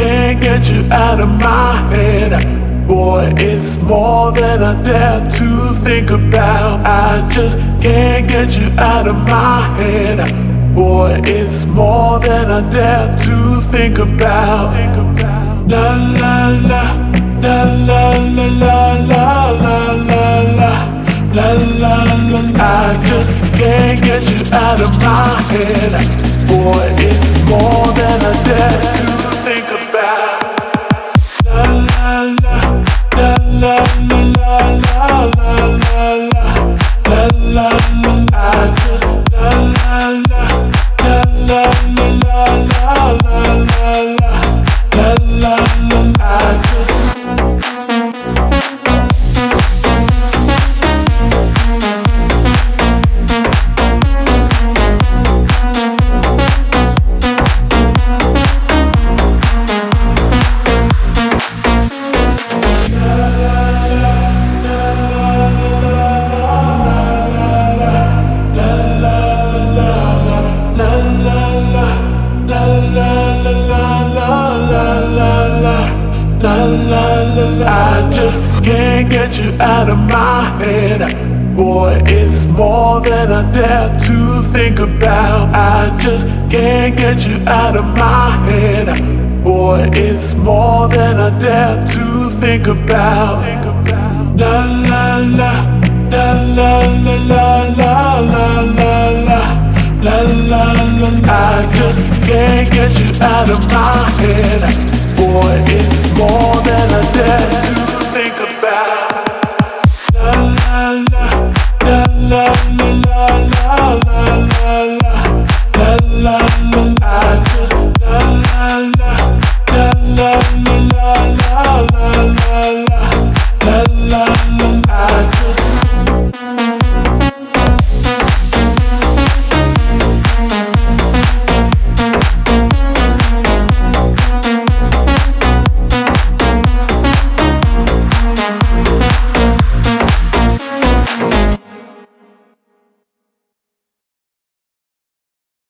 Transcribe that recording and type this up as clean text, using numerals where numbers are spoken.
can't get you out of my head. Boy, it's more than I dare to think about. I just can't get you out of my head. Boy, it's more than I dare to think about. La la la, la la la la la la la la. La la la, I just can't get you out of my head. Boy, it's more than I dare to think about. La la la, la la la la la la la. La la la, I just la la la, la la la la la la la. La la la, I just. I just can't get you out of my head. Boy, it's more than I dare to think about. I just can't get you out of my head. Boy, it's more than I dare to think about. La la la, la la la la la la la la. La la la, I just can't get you out of my head. Boy, it's more than I dare